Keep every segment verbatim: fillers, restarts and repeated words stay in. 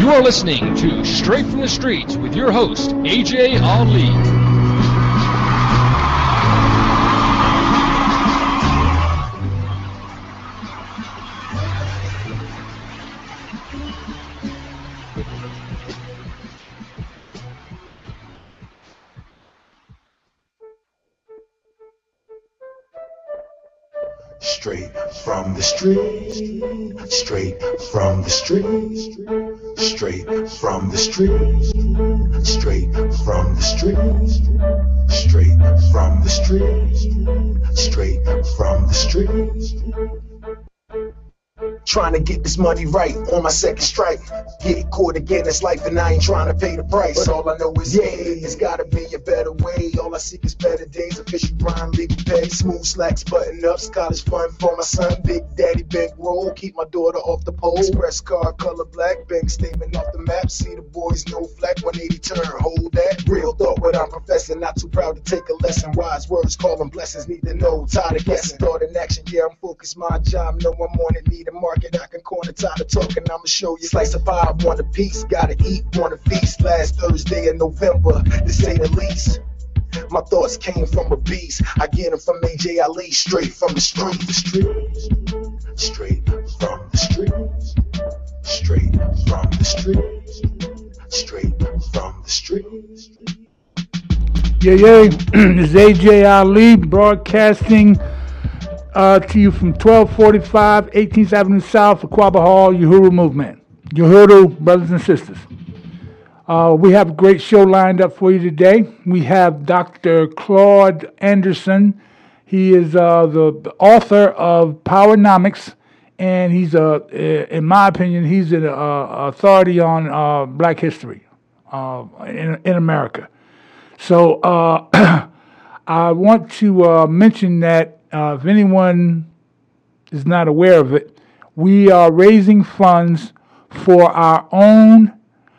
You're listening to Straight from the Streets with your host, A J Ali. Straight from the street, straight from the street, straight from the street, straight from the street, straight from the street, straight from the street. Trying to get this money right on my second strike. Get caught again, it's life and I ain't trying to pay the price. But all I know is, yeah, it's gotta be a better way. All I seek is better days, official grind, legal pay. Smooth slacks, button ups, college fun for my son. Big daddy, big roll, keep my daughter off the pole. Express car, color black, bank statement off the map. See the boys, no flack, one eighty turn, hold that. Real thought what I'm professing, not too proud to take a lesson. Wise words, call them blessings, need to know, tired of guessing. Thought in action, yeah, I'm focused, my job, know I'm on it, need a market. I can corner, tired of talking, I'ma show you. Slice of pie, want a piece, gotta eat, want a feast. Last Thursday in November, to say the least. My thoughts came from a beast. I get them from A J Ali, straight from the street. The street, straight from the street, straight from the street, straight from the street. Yeah, yeah, this is A J Ali broadcasting Uh, to you from twelve forty-five eighteenth Avenue South, Aquaba Hall, Uhuru Movement. Uhuru, brothers and sisters. Uh, we have a great show lined up for you today. We have Doctor Claude Anderson. He is uh, the author of Powernomics, and he's, a, in my opinion, he's an uh, authority on uh, Black history uh, in, in America. So uh, I want to uh, mention that Uh, if anyone is not aware of it, we are raising funds for our own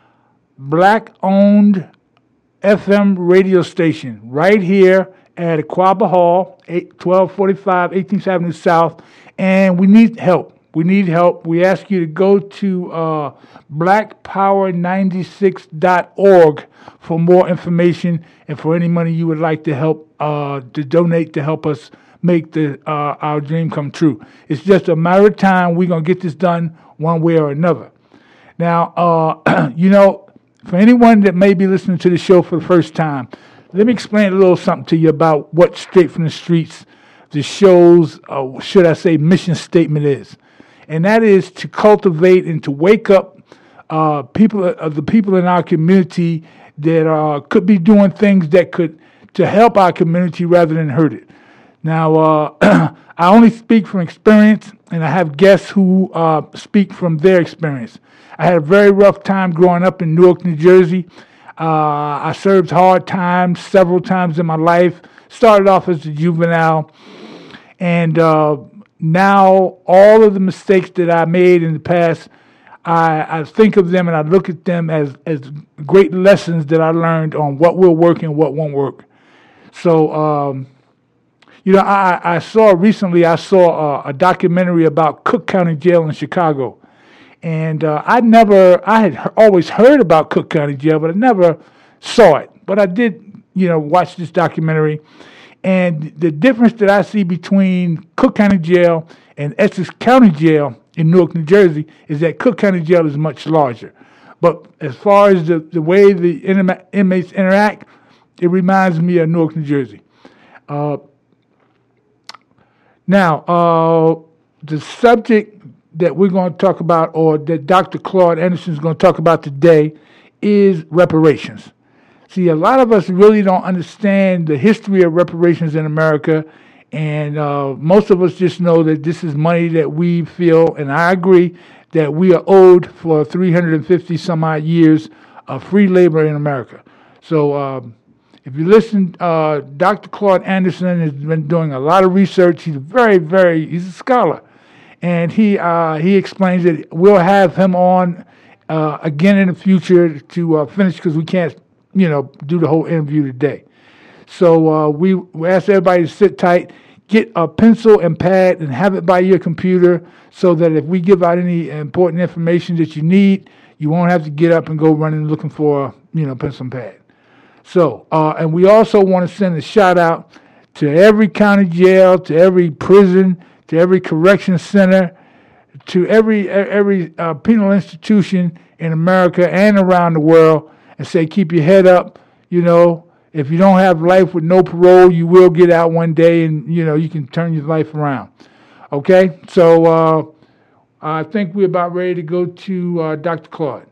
Black-owned F M radio station right here at Aquaba Hall, twelve forty-five eighteenth Avenue South, and we need help. We need help. We ask you to go to uh, black power ninety-six dot org for more information and for any money you would like to help, uh, to donate to help us make the uh, our dream come true. It's just a matter of time. We're going to get this done one way or another. Now, uh, you know, for anyone that may be listening to the show for the first time, let me explain a little something to you about what Straight from the Streets, the show's, uh, should I say, mission statement is. And that is to cultivate and to wake up uh, people, uh, the people in our community that uh, could be doing things that could, to help our community rather than hurt it. Now, uh, I only speak from experience, and I have guests who uh, speak from their experience. I had a very rough time growing up in Newark, New Jersey. Uh, I served hard times several times in my life. Started off as a juvenile, and uh, now all of the mistakes that I made in the past, I, I think of them and I look at them as, as great lessons that I learned on what will work and what won't work. So, um, You know, I, I saw recently, I saw a, a documentary about Cook County Jail in Chicago. And uh, I never, I had he- always heard about Cook County Jail, but I never saw it. But I did, you know, watch this documentary. And the difference that I see between Cook County Jail and Essex County Jail in Newark, New Jersey, is that Cook County Jail is much larger. But as far as the, the way the inma- inmates interact, it reminds me of Newark, New Jersey. Uh, Now, uh, the subject that we're going to talk about, or that Doctor Claude Anderson is going to talk about today, is reparations. See, a lot of us really don't understand the history of reparations in America, and uh, most of us just know that this is money that we feel, and I agree, that we are owed for three hundred fifty some odd years of free labor in America. So, um, If you listen, uh, Doctor Claude Anderson has been doing a lot of research. He's very, very, he's a scholar. And he uh, he explains that we'll have him on uh, again in the future to uh, finish, because we can't, you know, do the whole interview today. So uh, we, we ask everybody to sit tight, get a pencil and pad and have it by your computer so that if we give out any important information that you need, You won't have to get up and go running looking for, you know, pencil and pad. So, uh, and we also want to send a shout out to every county jail, to every prison, to every correction center, to every every uh, penal institution in America and around the world, and say, keep your head up. You know, if you don't have life with no parole, you will get out one day, and you know you can turn your life around. Okay, so uh, I think we're about ready to go to uh, Doctor Claude.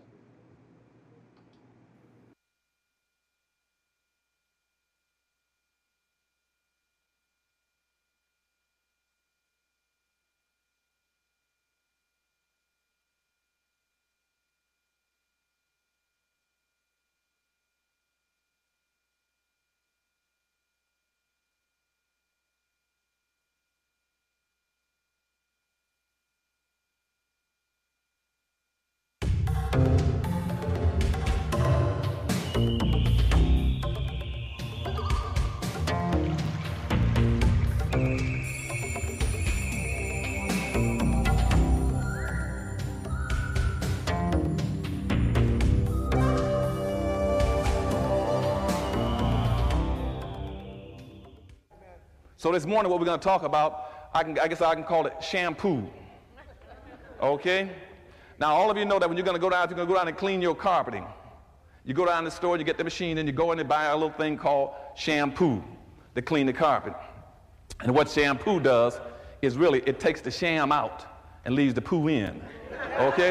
So this morning what we're going to talk about, I, can, I guess I can call it shampoo. Okay? Now all of you know that when you're going to go down, if you're going to go down and clean your carpeting, you go down to the store, you get the machine, and you go in and buy a little thing called shampoo to clean the carpet. And what shampoo does is really, it takes the sham out and leaves the poo in. Okay?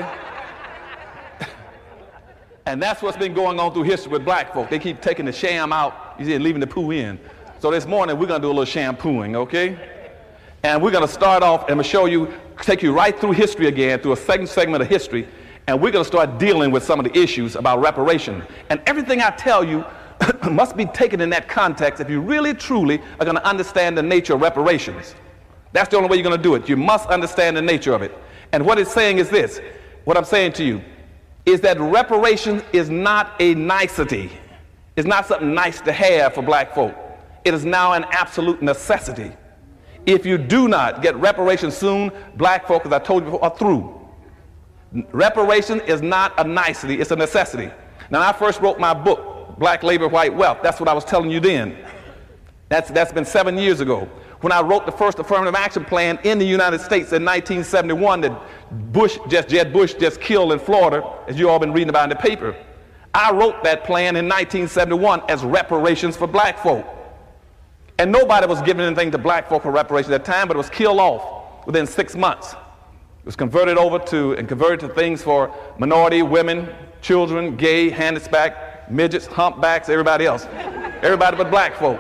And that's what's been going on through history with black folk. They keep taking the sham out, you see, and leaving the poo in. So this morning, we're going to do a little shampooing, okay? And we're going to start off, and I'm going to show you, take you right through history again, through a second segment of history, and we're going to start dealing with some of the issues about reparation. And everything I tell you must be taken in that context if you really, truly are going to understand the nature of reparations. That's the only way you're going to do it. You must understand the nature of it. And what it's saying is this, what I'm saying to you, is that reparations is not a nicety. It's not something nice to have for black folk. It is now an absolute necessity. If you do not get reparations soon, black folk, as I told you before, are through. Reparation is not a nicety, it's a necessity. Now, I first wrote my book, Black Labor, White Wealth. That's what I was telling you then. That's, that's been seven years ago. When I wrote the first affirmative action plan in the United States in nineteen seventy-one that Bush, just Jeb Bush just killed in Florida, as you all been reading about in the paper, I wrote that plan in nineteen seventy-one as reparations for black folk. And nobody was giving anything to black folk for reparations at that time, but it was killed off within six months. It was converted over to, and converted to things for minority, women, children, gay, handicapped, midgets, humpbacks, everybody else. Everybody but black folk.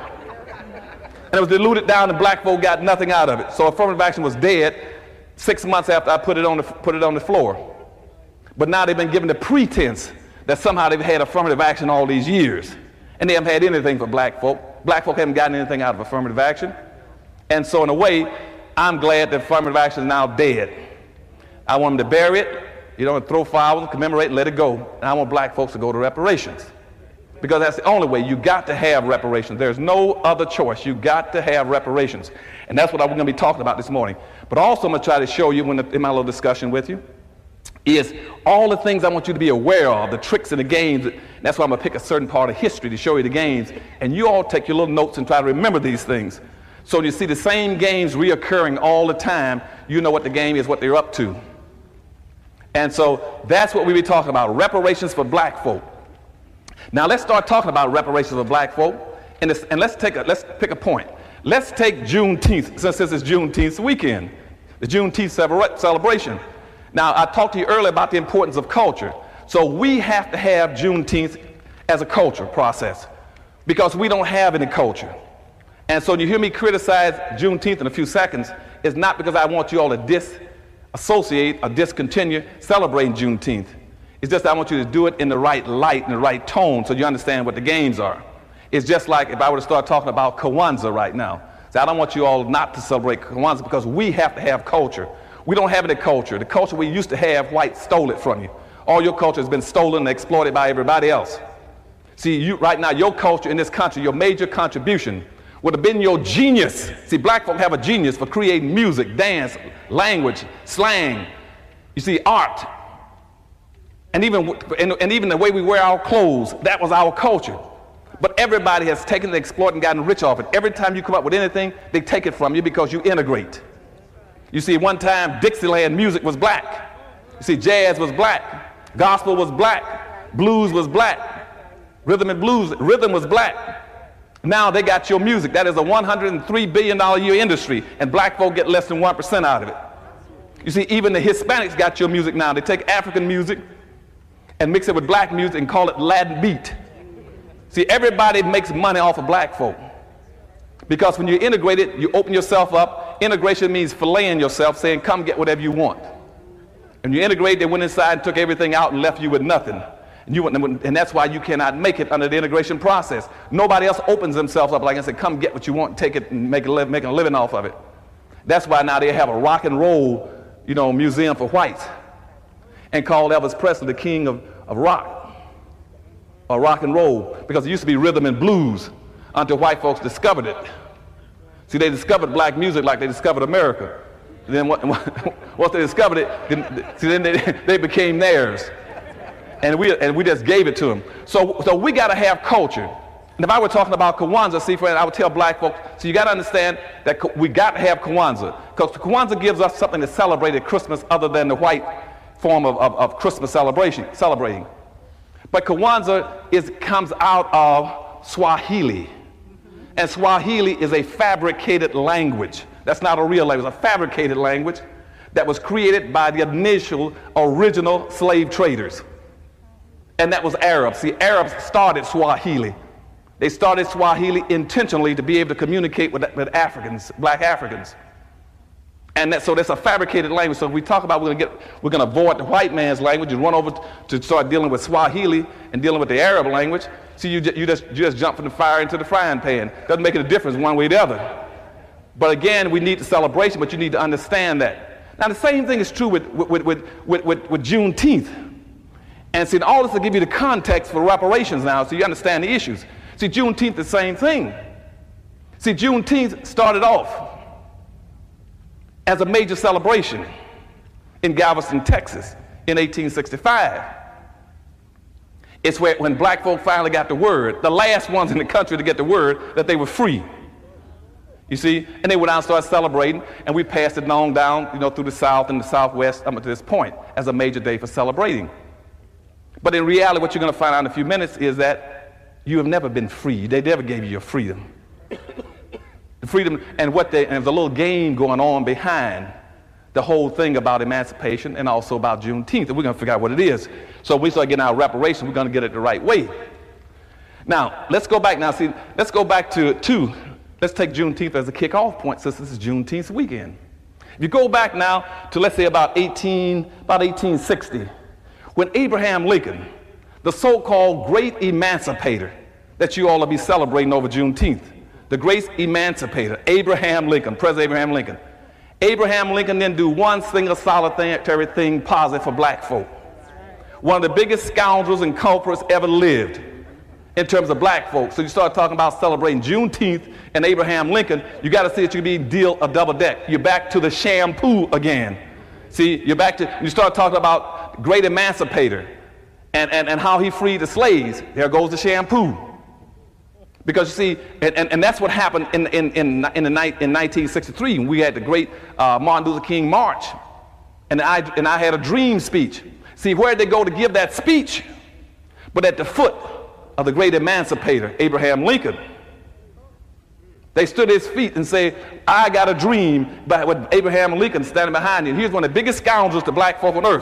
And it was diluted down and black folk got nothing out of it. So affirmative action was dead six months after I put it on the, put it on the floor. But now they've been given the pretense that somehow they've had affirmative action all these years. And they haven't had anything for black folk. Black folk haven't gotten anything out of affirmative action. And so in a way, I'm glad that affirmative action is now dead. I want them to bury it, you know, and throw flowers, commemorate, and let it go. And I want black folks to go to reparations. Because that's the only way. You got to have reparations. There's no other choice. You got to have reparations. And that's what I'm going to be talking about this morning. But also I'm going to try to show you when the, in my little discussion with you is all the things I want you to be aware of, the tricks and the games. And that's why I'm going to pick a certain part of history to show you the games. And you all take your little notes and try to remember these things. So you see the same games reoccurring all the time, you know what the game is, what they're up to. And so that's what we be talking about, reparations for black folk. Now let's start talking about reparations for black folk, and, this, and let's take a, let's pick a point. Let's take Juneteenth, since this is Juneteenth weekend, the Juneteenth celebration. Now I talked to you earlier about the importance of culture. So we have to have Juneteenth as a culture process because we don't have any culture. And so you hear me criticize Juneteenth in a few seconds, it's not because I want you all to disassociate or discontinue celebrating Juneteenth. It's just I want you to do it in the right light and the right tone so you understand what the games are. It's just like if I were to start talking about Kwanzaa right now. So I don't want you all not to celebrate Kwanzaa because we have to have culture. We don't have any culture. The culture we used to have, white stole it from you. All your culture has been stolen and exploited by everybody else. See, you, right now, your culture in this country, your major contribution would have been your genius. See, black folk have a genius for creating music, dance, language, slang. You see, art. And even, and, and even the way we wear our clothes, that was our culture. But everybody has taken the exploit and gotten rich off it. Every time you come up with anything, they take it from you because you integrate. You see, one time Dixieland music was black. You see, jazz was black. Gospel was black. Blues was black. Rhythm and blues, rhythm was black. Now they got your music. That is a one hundred three billion dollars a year industry, and black folk get less than one percent out of it. You see, even the Hispanics got your music now. They take African music and mix it with black music and call it Latin beat. See, everybody makes money off of black folk. Because when you're integrated, you open yourself up. Integration means filleting yourself, saying, come get whatever you want. And you integrate, they went inside and took everything out and left you with nothing. And, you, and that's why you cannot make it under the integration process. Nobody else opens themselves up like I said, come get what you want, take it and make a, live, make a living off of it. That's why now they have a rock and roll, you know, museum for whites and call Elvis Presley the king of, of rock. Or rock and roll, because it used to be rhythm and blues until white folks discovered it. See, they discovered black music like they discovered America. Then what, once they discovered it, then, see, then they, they became theirs. And we, and we just gave it to them. So, so we got to have culture. And if I were talking about Kwanzaa, see, friend, I would tell black folks, so you got to understand that we got to have Kwanzaa. Because Kwanzaa gives us something to celebrate at Christmas other than the white form of, of, of Christmas celebration, celebrating. But Kwanzaa is, comes out of Swahili. And Swahili is a fabricated language. That's not a real language, it's a fabricated language that was created by the initial original slave traders. And that was Arabs. See, Arabs started Swahili. They started Swahili intentionally to be able to communicate with, with Africans, black Africans. And that, so that's a fabricated language. So if we talk about we're going to get, we're going to avoid the white man's language and run over to start dealing with Swahili and dealing with the Arab language. See, you, you, just, you just jump from the fire into the frying pan. Doesn't make any difference one way or the other. But again, we need the celebration, but you need to understand that. Now, the same thing is true with, with, with, with, with, with Juneteenth. And see, all this will give you the context for reparations now, so you understand the issues. See, Juneteenth, the same thing. See, Juneteenth started off as a major celebration in Galveston, Texas in eighteen sixty-five. It's where, when black folk finally got the word, the last ones in the country to get the word that they were free. You see, and they went out and started celebrating, and we passed it on down, you know, through the South and the Southwest up to this point as a major day for celebrating. But in reality, what you're going to find out in a few minutes is that you have never been free. They never gave you your freedom. The freedom, and what they, and there's a little game going on behind the whole thing about emancipation and also about Juneteenth, and we're going to figure out what it is. So when we start getting our reparations, we're going to get it the right way. Now, let's go back now. See, let's go back to two. Let's take Juneteenth as a kickoff point, since this is Juneteenth weekend. If you go back now to, let's say, about eighteen, about eighteen sixty, when Abraham Lincoln, the so-called great emancipator that you all will be celebrating over Juneteenth, the great emancipator, Abraham Lincoln, President Abraham Lincoln. Abraham Lincoln didn't do one single solitary thing positive for black folk. One of the biggest scoundrels and culprits ever lived in terms of black folk. So you start talking about celebrating Juneteenth and Abraham Lincoln, you got to see that you be deal a double deck. You're back to the shampoo again. See, you're back to, you start talking about great emancipator and, and, and how he freed the slaves. There goes the shampoo. Because you see, and, and, and that's what happened in, in, in, in, the night, in nineteen sixty-three, when we had the great uh, Martin Luther King March. And I, and I had a dream speech. See, where did they go to give that speech? But at the foot of the great emancipator, Abraham Lincoln. They stood at his feet and said, I got a dream, but with Abraham Lincoln standing behind you. He's one of the biggest scoundrels to black folk on earth.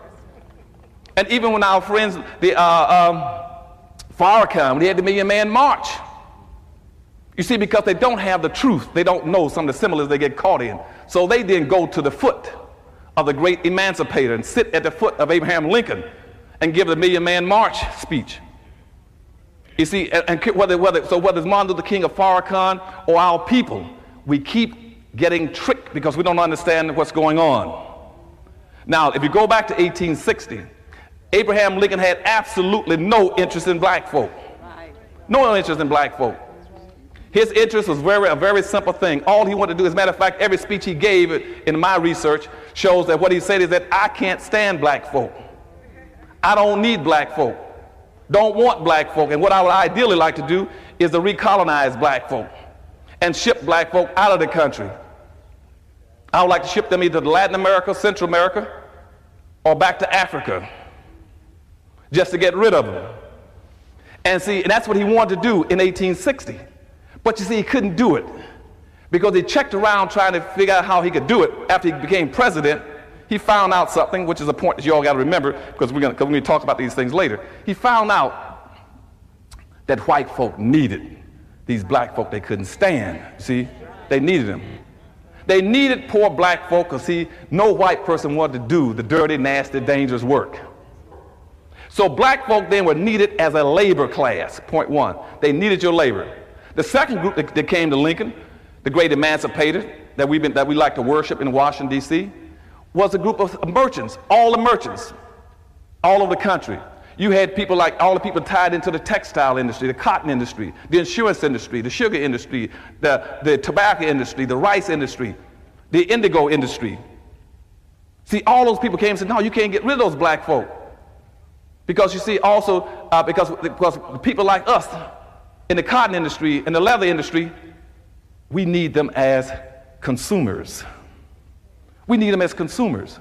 And even when our friends, the uh, um, Farrakhan, when he had the Million Man March, you see, because they don't have the truth, they don't know some of the symbols they get caught in. So they then go to the foot of the great emancipator and sit at the foot of Abraham Lincoln and give the Million Man March speech. You see, and, and whether, whether, so whether it's Martin Luther King or Farrakhan or our people, we keep getting tricked because we don't understand what's going on. Now, if you go back to eighteen sixty, Abraham Lincoln had absolutely no interest in black folk. No interest in black folk. His interest was very, a very simple thing. All he wanted to do, as a matter of fact, every speech he gave in my research shows that what he said is that I can't stand black folk. I don't need black folk. Don't want black folk. And what I would ideally like to do is to recolonize black folk and ship black folk out of the country. I would like to ship them either to Latin America, Central America, or back to Africa, just to get rid of them. And see, and that's what he wanted to do in eighteen sixty. But you see, he couldn't do it because he checked around trying to figure out how he could do it. After he became president, he found out something, which is a point that you all got to remember, because we're going to talk about these things later. He found out that white folk needed these black folk they couldn't stand. See, they needed them. They needed poor black folk because, see, no white person wanted to do the dirty, nasty, dangerous work. So black folk then were needed as a labor class, point one. They needed your labor. The second group that, that came to Lincoln, the great emancipator that, we've been, that we like to worship in Washington, D C, was a group of merchants, all the merchants, all over the country. You had people like all the people tied into the textile industry, the cotton industry, the insurance industry, the sugar industry, the, the tobacco industry, the rice industry, the indigo industry. See, all those people came and said, no, you can't get rid of those black folk. Because you see, also, uh, because, because people like us in the cotton industry and the leather industry, we need them as consumers. We need them as consumers.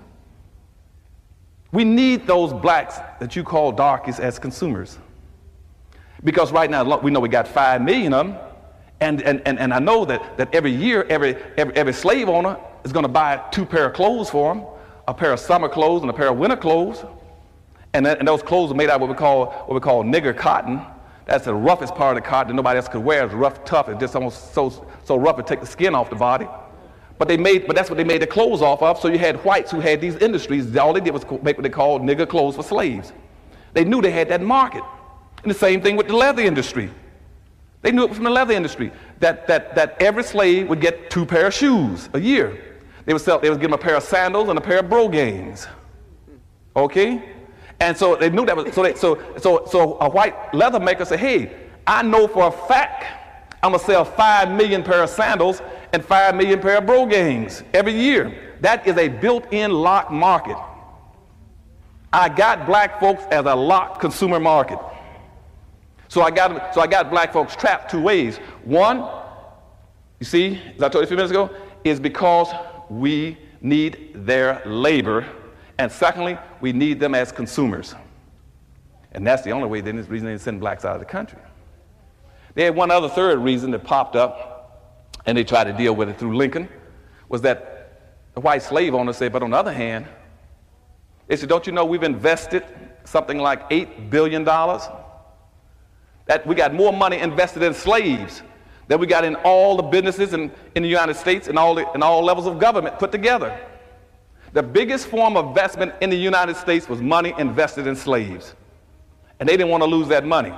We need those blacks that you call darkies as consumers. Because right now, we know we got five million of them, and, and, and, and I know that, that every year, every, every, every slave owner is going to buy two pair of clothes for them, a pair of summer clothes and a pair of winter clothes. And, that, and those clothes are made out of what we call, what we call nigger cotton. That's the roughest part of the cotton that nobody else could wear. It's rough, tough. It's just almost so, so rough it take the skin off the body. But they made, but that's what they made the clothes off of. So you had whites who had these industries. All they did was make what they called nigger clothes for slaves. They knew they had that market. And the same thing with the leather industry. They knew it from the leather industry that that that every slave would get two pair of shoes a year. They would sell. They would give them a pair of sandals and a pair of brogans. Okay, and so they knew that was so. They, so so so a white leather maker said, "Hey, I know for a fact I'm gonna sell five million pair of sandals and five million pair of brogans every year. That is a built-in locked market. I got black folks as a locked consumer market. So I got so I got black folks trapped two ways. One, you see, as I told you a few minutes ago, is because we need their labor, and secondly, we need them as consumers. And that's the only way, then, is the reason they send blacks out of the country. They had one other third reason that popped up, and they tried to deal with it through Lincoln, was that the white slave owners said, but on the other hand, they said, don't you know we've invested something like eight billion dollars? That we got more money invested in slaves than we got in all the businesses in, in the United States and all, the, and all levels of government put together. The biggest form of investment in the United States was money invested in slaves. And they didn't want to lose that money.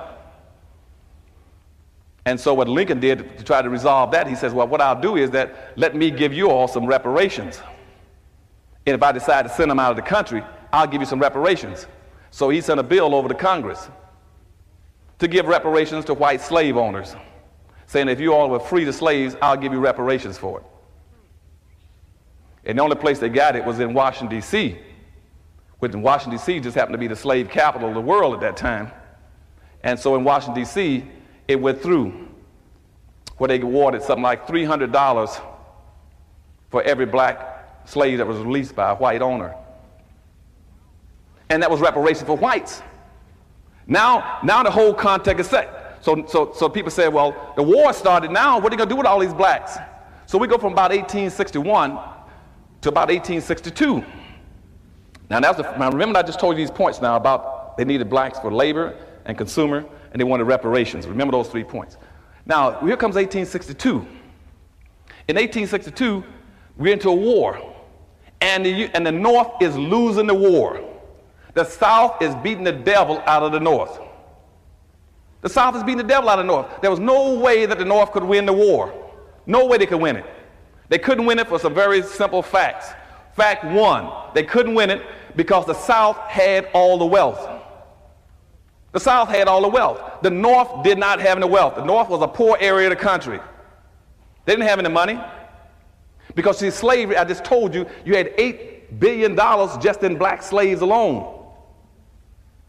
And so what Lincoln did to try to resolve that, he says, well, what I'll do is that let me give you all some reparations. And if I decide to send them out of the country, I'll give you some reparations. So he sent a bill over to Congress to give reparations to white slave owners, saying if you all were free the slaves, I'll give you reparations for it. And the only place they got it was in Washington, D C, which in Washington, D C just happened to be the slave capital of the world at that time. And so in Washington, D C, it went through where they awarded something like three hundred dollars for every black slave that was released by a white owner. And that was reparation for whites. Now, now the whole context is set. So, so, so people say, well, the war started now. What are they going to do with all these blacks? So we go from about eighteen sixty-one to about eighteen sixty-two. Now, that's the, now remember I just told you these points now about they needed blacks for labor and consumer, and they wanted reparations. Remember those three points. Now, here comes eighteen sixty-two. In eighteen sixty-two, we're into a war, and the, and the North is losing the war. The South is beating the devil out of the North. The South is beating the devil out of the North. There was no way that the North could win the war. No way they could win it. They couldn't win it for some very simple facts. Fact one, they couldn't win it because the South had all the wealth. The South had all the wealth. The North did not have any wealth. The North was a poor area of the country. They didn't have any money. Because see, slavery, I just told you, you had eight billion dollars just in black slaves alone.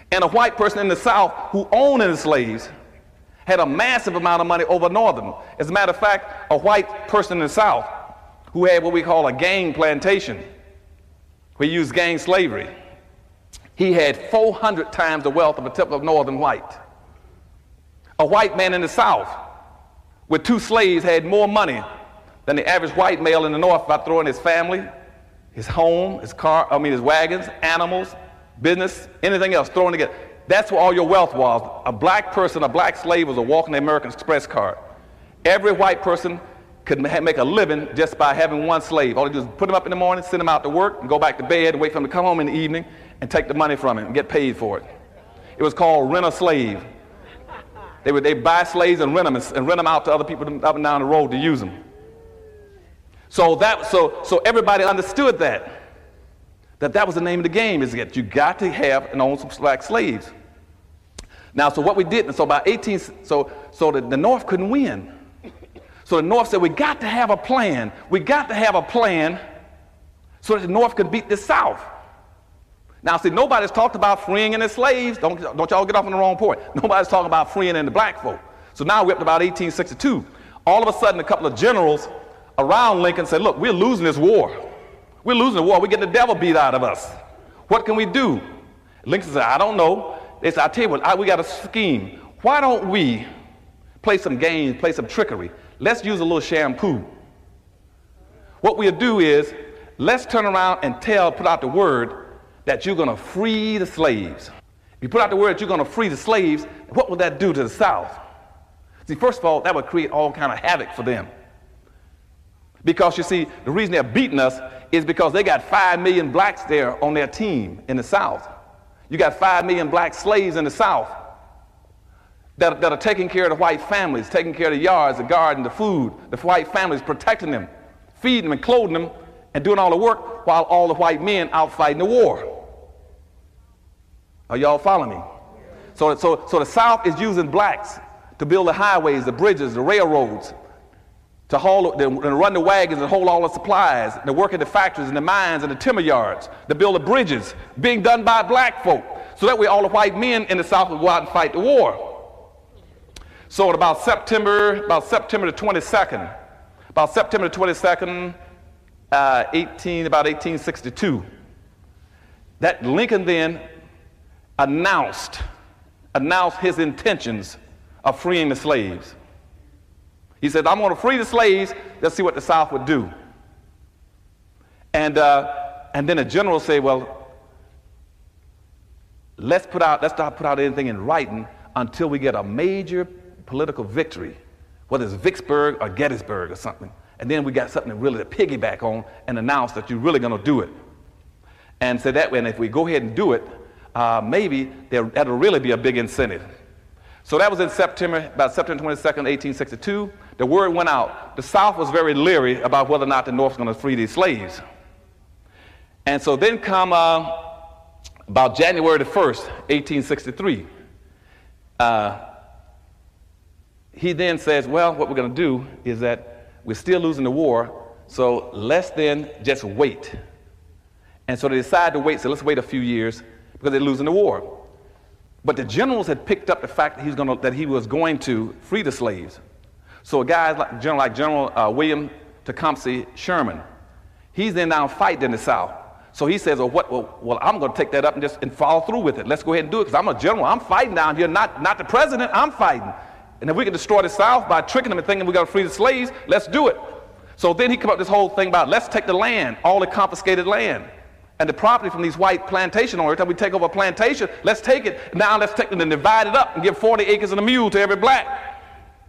And a white person in the South who owned the slaves had a massive amount of money over Northern. As a matter of fact, a white person in the South who had what we call a gang plantation, we used gang slavery, he had four hundred times the wealth of a typical Northern white. A white man in the South with two slaves had more money than the average white male in the North by throwing his family, his home, his car, I mean his wagons, animals, business, anything else thrown together. That's where all your wealth was. A black person, a black slave was a walking American Express card. Every white person could make a living just by having one slave. All they do is put him up in the morning, send him out to work, and go back to bed and wait for him to come home in the evening and take the money from him and get paid for it. It was called rent a slave. They would they buy slaves and rent them and, and rent them out to other people up and down the road to use them. So that so so everybody understood that. That that was the name of the game, is that you got to have and own some black slaves. Now, so what we did, and so by eighteen, so so the, the North couldn't win. So the North said, we got to have a plan. We got to have a plan so that the North could beat the South. Now, see, nobody's talked about freeing any slaves. Don't, don't y'all get off on the wrong point. Nobody's talking about freeing any black folk. So now we're up to about eighteen sixty-two. All of a sudden, a couple of generals around Lincoln said, look, we're losing this war. We're losing the war. We're getting the devil beat out of us. What can we do? Lincoln said, I don't know. They said, I tell you what, I, we got a scheme. Why don't we play some games, play some trickery? Let's use a little shampoo. What we'll do is, let's turn around and tell, put out the word that you're going to free the slaves. If you put out the word that you're going to free the slaves, what would that do to the South? See, first of all, that would create all kind of havoc for them. Because you see, the reason they're beating us is because they got five million blacks there on their team in the South. You got five million black slaves in the South that, that are taking care of the white families, taking care of the yards, the garden, the food, the white families, protecting them, feeding them and clothing them, and doing all the work while all the white men out fighting the war. Are y'all following me? So, so, so the South is using blacks to build the highways, the bridges, the railroads, to haul, to run the wagons and hold all the supplies, to work in the factories and the mines and the timber yards, to build the bridges, being done by black folk. So that way all the white men in the South would go out and fight the war. So at about September, about September the twenty-second, about September the twenty-second, uh, eighteen, about eighteen sixty-two, that Lincoln then announced, announced his intentions of freeing the slaves. He said, I'm going to free the slaves. Let's see what the South would do. And, uh, and then the general said, well, let's, put out, let's not put out anything in writing until we get a major political victory, whether it's Vicksburg or Gettysburg or something. And then we got something to really to piggyback on and announce that you're really going to do it. And so that way, and if we go ahead and do it, uh, maybe there, that'll really be a big incentive. So that was in September, about September twenty-second, eighteen sixty-two. The word went out. The South was very leery about whether or not the North was going to free these slaves. And so then come uh, about January the first, eighteen sixty-three. Uh, he then says, well, what we're going to do is that we're still losing the war, so let's then just wait. And so they decided to wait, so let's wait a few years because they're losing the war. But the generals had picked up the fact that he was going to, that he was going to free the slaves. So a guy like General, like General uh, William Tecumseh Sherman, he's then now fighting in the South. So he says, well, what, well, well I'm going to take that up and just and follow through with it. Let's go ahead and do it because I'm a general. I'm fighting down here, not, not the president. I'm fighting. And if we can destroy the South by tricking them and thinking we're going to free the slaves, let's do it. So then he came up with this whole thing about let's take the land, all the confiscated land. And the property from these white plantation owners, every time we take over a plantation, let's take it. Now let's take them and divide it up and give forty acres and a mule to every black.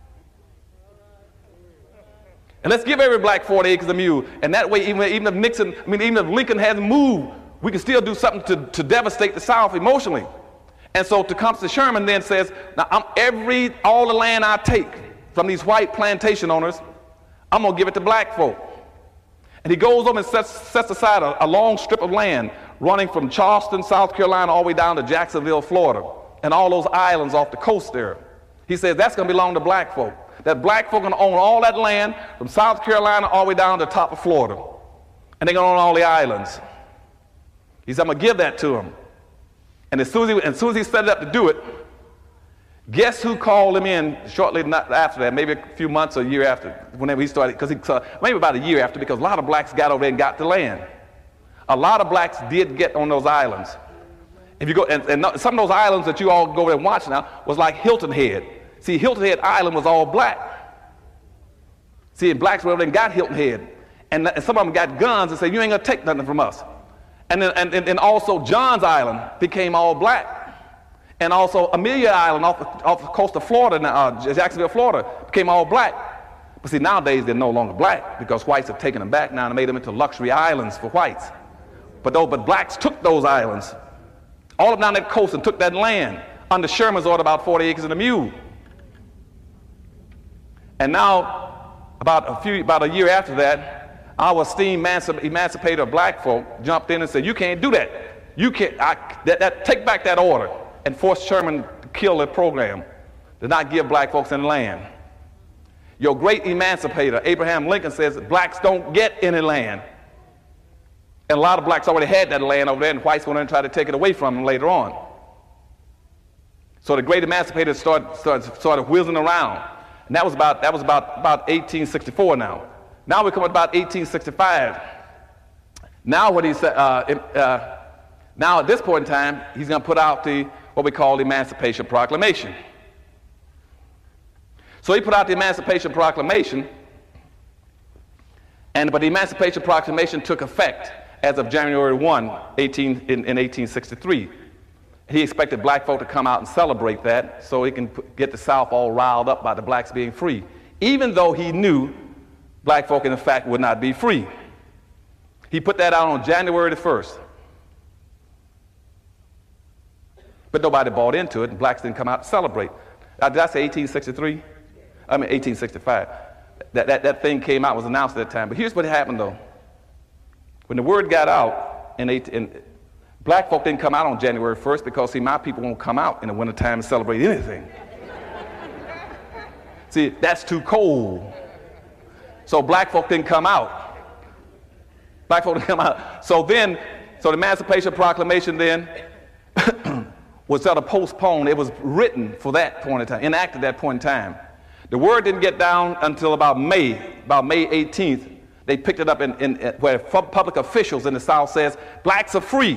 And let's give every black forty acres and a mule. And that way, even, even if Nixon, I mean, even if Lincoln hasn't moved, we can still do something to, to devastate the South emotionally. And so Tecumseh Sherman then says, now I'm every, all the land I take from these white plantation owners, I'm going to give it to black folk. And he goes over and sets, sets aside a, a long strip of land running from Charleston, South Carolina, all the way down to Jacksonville, Florida, and all those islands off the coast there. He says that's going to belong to black folk. That black folk are going to own all that land from South Carolina all the way down to the top of Florida. And they're going to own all the islands. He said, I'm going to give that to them. And as soon as he, as soon as he set it up to do it, guess who called him in shortly not after that, maybe a few months or a year after, whenever he started, because he saw, maybe about a year after, because a lot of blacks got over there and got to land. A lot of blacks did get on those islands. If you go, and, and some of those islands that you all go over there and watch now was like Hilton Head. See, Hilton Head Island was all black. See, and blacks were over there and got Hilton Head. And, and some of them got guns and said, you ain't gonna take nothing from us. And then and, and also John's Island became all black. And also Amelia Island off the, off the coast of Florida, now, uh, Jacksonville, Florida, became all black. But see, nowadays they're no longer black because whites have taken them back now and made them into luxury islands for whites. But, those, but blacks took those islands, all up down that coast, and took that land under Sherman's order, about forty acres and a mule. And now, about a few, about a year after that, our esteemed emancipator of black folk jumped in and said, you can't do that. You can't, I, that, that, take back that order, and forced Sherman to kill the program, to not give black folks any land. Your great emancipator, Abraham Lincoln, says that blacks don't get any land. And a lot of blacks already had that land over there, and whites went in and tried to take it away from them later on. So the great emancipator started, started, started whizzing around. And that was about, that was about, about eighteen sixty-four now. Now we come at about eighteen sixty-five. Now what he said, uh, uh, now at this point in time, he's going to put out the, what we call the Emancipation Proclamation. So he put out the Emancipation Proclamation, and but the Emancipation Proclamation took effect as of January first, eighteen, in, in eighteen sixty-three. He expected black folk to come out and celebrate that so he can put, get the South all riled up by the blacks being free, even though he knew black folk in fact would not be free. He put that out on January the first. But nobody bought into it, and blacks didn't come out to celebrate. Uh, did I say eighteen sixty-three? I mean eighteen sixty-five. That, that, that thing came out, was announced at that time. But here's what happened though. When the word got out, in, in, black folk didn't come out on January first because, see, my people won't come out in the wintertime and celebrate anything. See, that's too cold. So black folk didn't come out. Black folk didn't come out. So then, so the Emancipation Proclamation then was sort of postponed. It was written for that point in time, enacted at that point in time. The word didn't get down until about May, about May eighteenth. They picked it up in, in, in where public officials in the South says blacks are free.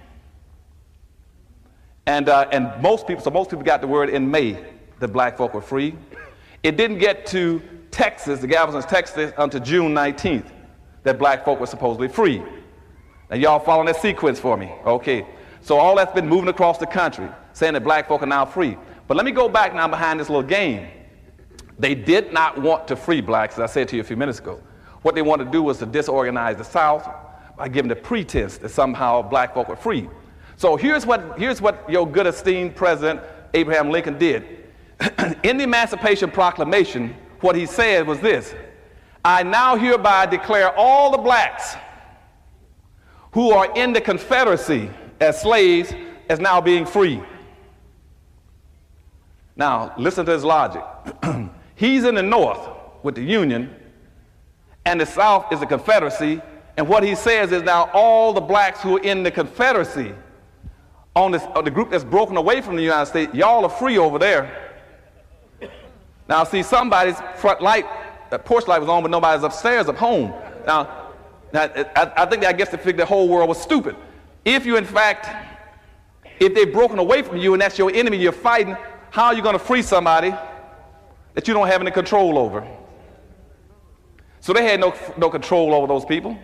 And, uh, and most people, so most people got the word in May that black folk were free. It didn't get to Texas, the Galveston, Texas, until June nineteenth that black folk were supposedly free. Now y'all following that sequence for me? Okay. So all that's been moving across the country, saying that black folk are now free. But let me go back now behind this little game. They did not want to free blacks, as I said to you a few minutes ago. What they wanted to do was to disorganize the South by giving the pretense that somehow black folk were free. So here's what, here's what your good esteemed President Abraham Lincoln did. In the Emancipation Proclamation, what he said was this: I now hereby declare all the blacks who are in the Confederacy as slaves as now being free. Now, listen to his logic. He's in the North with the Union, and the South is the Confederacy, and what he says is now all the blacks who are in the Confederacy, on, this, on the group that's broken away from the United States, y'all are free over there. Now, see, somebody's front light, uh, porch light was on, but nobody's upstairs up home. Now, now I, I think, I guess they figured the whole world was stupid. If you, in fact, if they've broken away from you and that's your enemy you're fighting, how are you going to free somebody that you don't have any control over? So they had no, no control over those people.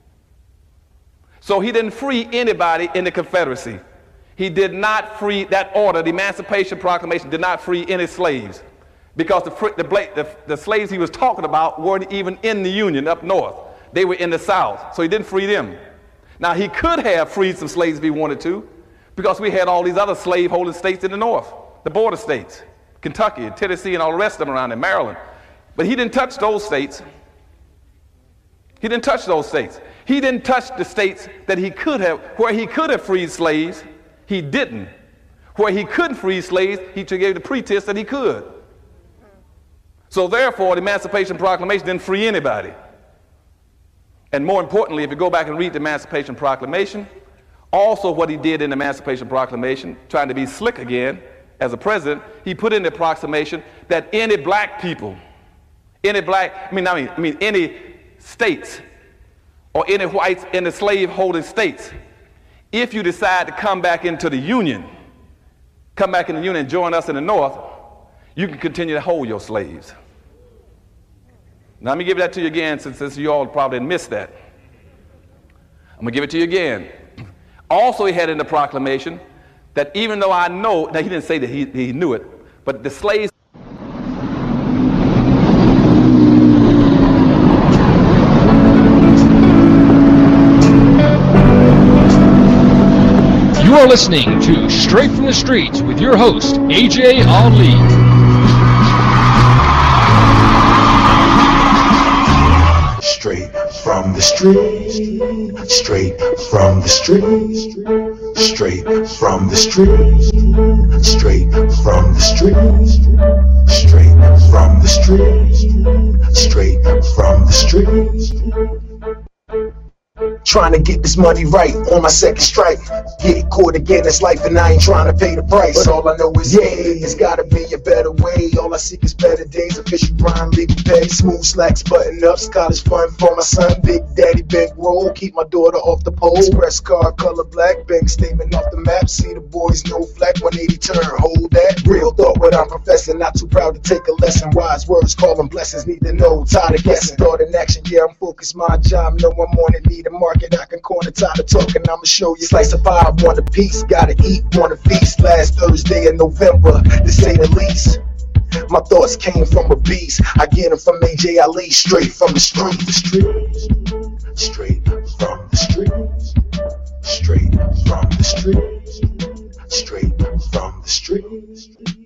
So he didn't free anybody in the Confederacy. He did not free, that order, the Emancipation Proclamation did not free any slaves, because the, the, the, the slaves he was talking about weren't even in the Union up north. They were in the South, so he didn't free them. Now, he could have freed some slaves if he wanted to, because we had all these other slave-holding states in the North, the border states, Kentucky, Tennessee, and all the rest of them around in Maryland. But he didn't touch those states. He didn't touch those states. He didn't touch the states that he could have, where he could have freed slaves, he didn't. Where he couldn't free slaves, he gave the pretense that he could. So therefore, the Emancipation Proclamation didn't free anybody. And more importantly, if you go back and read the Emancipation Proclamation, Also, what he did in the Emancipation Proclamation, trying to be slick again as a president, he put in the proclamation that any black people, any black, I mean, I mean, I mean, any states or any whites in the slave-holding states, if you decide to come back into the Union, come back in the Union and join us in the North, you can continue to hold your slaves. Now, let me give that to you again, since, since you all probably missed that. I'm going to give it to you again. Also, he had in the proclamation that even though I know, now he didn't say that he, he knew it, but the slaves. You are listening to Straight from the Streets with your host, A J Ali. Straight from the street, straight from the street, straight from the street, straight from the street, straight from the street, straight from the street. Trying to get this money right on my second strike. Get caught again, it's life and I ain't trying to pay the price. But all I know is, yeah, it's gotta be a better way. All I seek is better days, official grind, legal pay. Smooth slacks, button ups, college fun for my son. Big daddy, big roll, keep my daughter off the pole. Express card, color black, bank statement off the map. See the boys, no flack, one eighty turn, hold that. Real thought what I'm professing, not too proud to take a lesson. Wise words, call them blessings, need to know, tired of guessing. Thought in action, yeah, I'm focused, my job, know I'm on it, need a market. I can corner, tired of talking, I'ma show you. Slice of pie, want a piece, gotta eat, want a feast. Last Thursday in November, to say the least. My thoughts came from a beast. I get them from A J Ali, straight from the street. The street, straight from the street, straight from the street, straight from the street.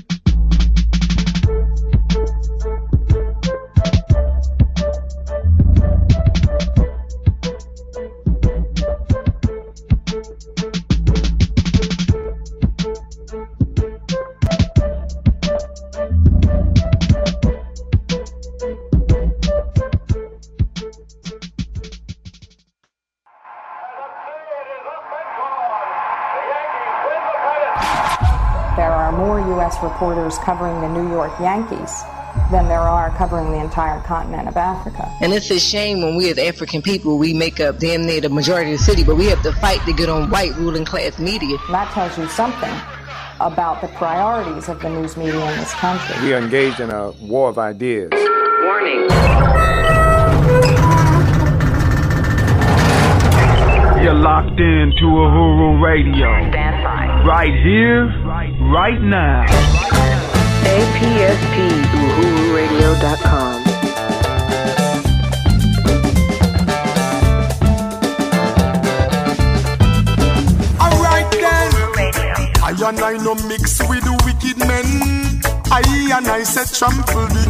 There are more U S reporters covering the New York Yankees than there are covering the entire continent of Africa. And it's a shame when we as African people, we make up damn near the majority of the city, but we have to fight to get on white ruling class media. And that tells you something about the priorities of the news media in this country. We are engaged in a war of ideas. Warning. You're locked in to Uhuru Radio. Stand by. Right here, right now. A P S P Uhuru Radio dot com. Alright then. I and I no mix with the wicked men. I and I said trample the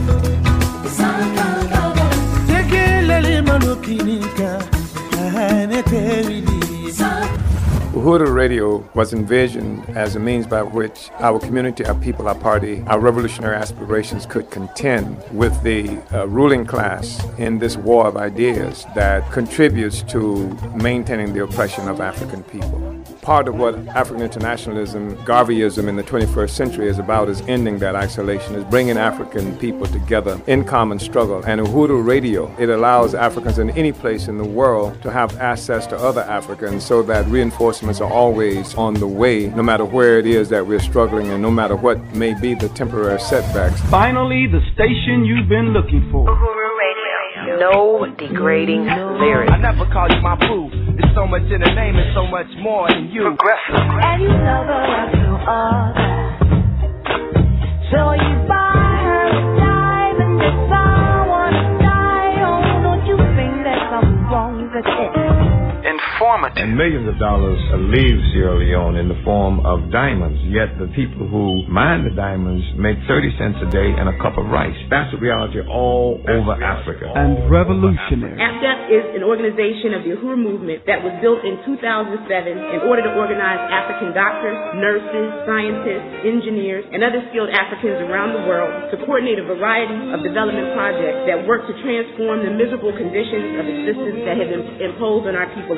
Uhuru Radio was envisioned as a means by which our community, our people, our party, our revolutionary aspirations could contend with the uh, ruling class in this war of ideas that contributes to maintaining the oppression of African people. Part of what African internationalism, Garveyism in the twenty-first century is about is ending that isolation, is bringing African people together in common struggle. And Uhuru Radio, it allows Africans in any place in the world to have access to other Africans so that reinforcements are always on the way, no matter where it is that we're struggling and no matter what may be the temporary setbacks. Finally, the station you've been looking for. Uhuru Radio. No degrading lyrics. I never call you my boo. There's so much in the name and so much more than you. Progressive. And you love her up to all that. So you buy her a diamond if I wanna die. Oh, don't you think there's something wrong with it? Informative. And millions of dollars leave Sierra Leone in the form of diamonds, yet the people who mine the diamonds make thirty cents a day and a cup of rice. That's the reality all over Africa. And revolutionary. A F D E F is an organization of the Uhuru movement that was built in two thousand seven in order to organize African doctors, nurses, scientists, engineers, and other skilled Africans around the world to coordinate a variety of development projects that work to transform the miserable conditions of existence that have been imposed on our people around the world.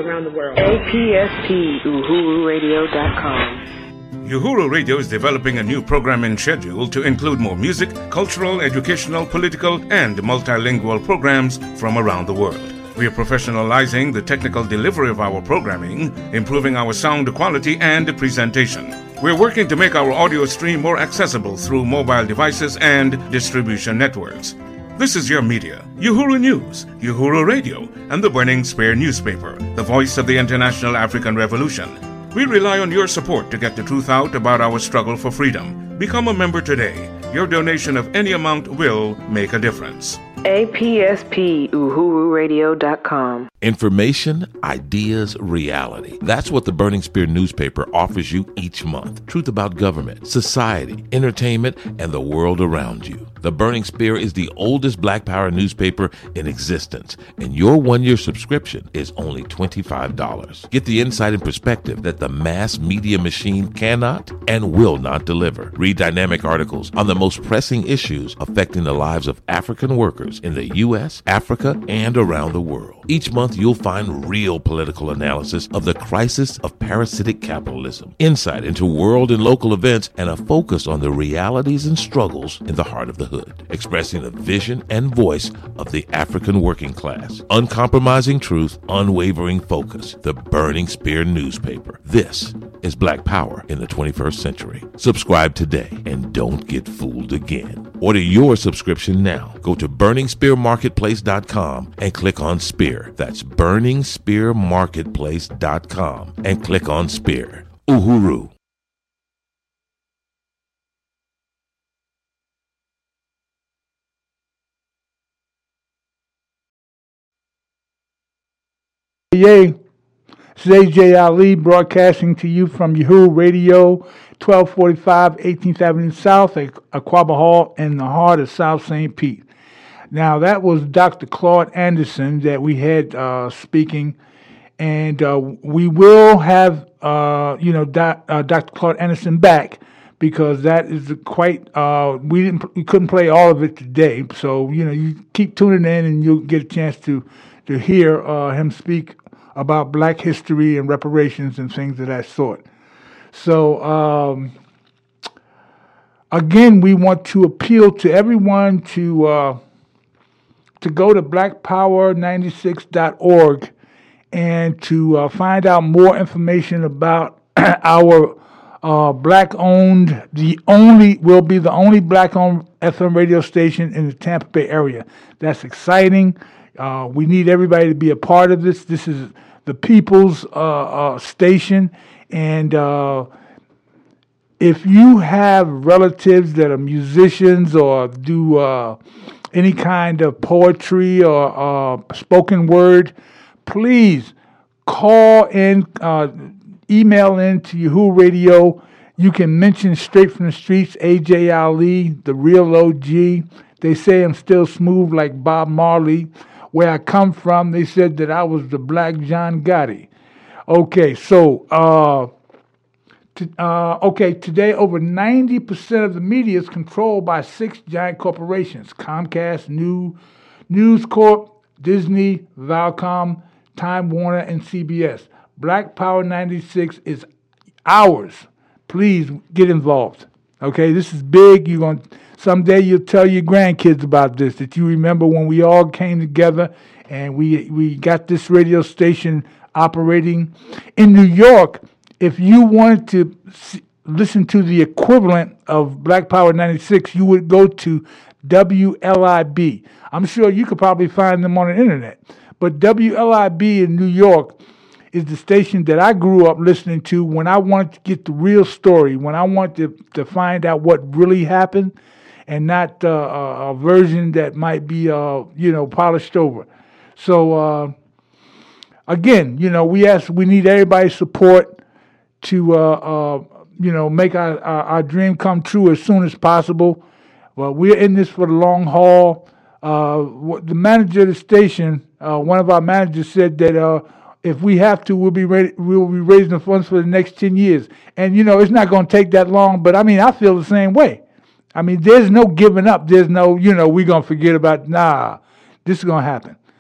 world. A P S P Uhuru Radio dot com. Uhuru Radio is developing a new programming schedule to include more music, cultural, educational, political, and multilingual programs from around the world. We are professionalizing the technical delivery of our programming, improving our sound quality and presentation. We're working to make our audio stream more accessible through mobile devices and distribution networks. This is your media, Uhuru News, Uhuru Radio, and the Burning Spear newspaper, the voice of the International African Revolution. We rely on your support to get the truth out about our struggle for freedom. Become a member today. Your donation of any amount will make a difference. A P S P Uhuru Radio dot com. Information, ideas, reality. That's what the Burning Spear newspaper offers you each month. Truth about government, society, entertainment, and the world around you. The Burning Spear is the oldest Black Power newspaper in existence, and your one-year subscription is only twenty-five dollars. Get the insight and perspective that the mass media machine cannot and will not deliver. Read dynamic articles on the most pressing issues affecting the lives of African workers in the U S, Africa, and around the world. Each month, you'll find real political analysis of the crisis of parasitic capitalism, insight into world and local events, and a focus on the realities and struggles in the heart of the hood, expressing the vision and voice of the African working class. Uncompromising truth, unwavering focus. The Burning Spear newspaper. This is Black Power in the twenty-first century. Subscribe today and don't get fooled again. Order your subscription now. Go to burning spear marketplace dot com and click on Spear. That's burning spear marketplace dot com and click on Spear. Uhuru. Yay. This is A J Ali broadcasting to you from Uhuru Radio, twelve forty-five eighteenth Avenue South at Aquaba Hall in the heart of South Saint Pete. Now, that was Doctor Claude Anderson that we had uh, speaking, and uh, we will have, uh, you know, doc, uh, Doctor Claude Anderson back because that is quite, uh, we didn't, we couldn't play all of it today. So, you know, you keep tuning in and you'll get a chance to, to hear uh, him speak about black history and reparations and things of that sort. So, um, again, we want to appeal to everyone to uh, to go to black power ninety-six dot org and to uh, find out more information about our uh, black-owned, the only, will be the only black-owned F M radio station in the Tampa Bay area. That's exciting. Uh, we need everybody to be a part of this. This is the people's uh, uh, station, and uh, if you have relatives that are musicians or do uh, any kind of poetry or uh, spoken word, please call in, uh, email in to Yahoo Radio. You can mention Straight from the Streets, A J Ali, the real O G. They say I'm still smooth like Bob Marley. Where I come from, they said that I was the Black John Gotti. Okay, so, uh, to, uh, okay, today over ninety percent of the media is controlled by six giant corporations: Comcast, New, News Corp, Disney, Viacom, Time Warner, and C B S. Black Power ninety-six is ours. Please get involved. Okay, this is big. You're going to, someday you'll tell your grandkids about this, that you remember when we all came together and we we got this radio station operating. In New York, if you wanted to see, listen to the equivalent of Black Power ninety-six, you would go to W L I B. I'm sure you could probably find them on the internet. But W L I B in New York is the station that I grew up listening to when I wanted to get the real story, when I wanted to, to find out what really happened and not uh, a, a version that might be, uh, you know, polished over. So, uh, again, you know, we ask, we need everybody's support to, uh, uh, you know, make our, our, our dream come true as soon as possible. Well, we're in this for the long haul. Uh, the manager of the station, uh, one of our managers said that uh, if we have to, we'll be ready, we'll be raising the funds for the next ten years. And, you know, it's not going to take that long, but, I mean, I feel the same way. I mean, there's no giving up. There's no, you know, we're going to forget about, nah, this is going to happen.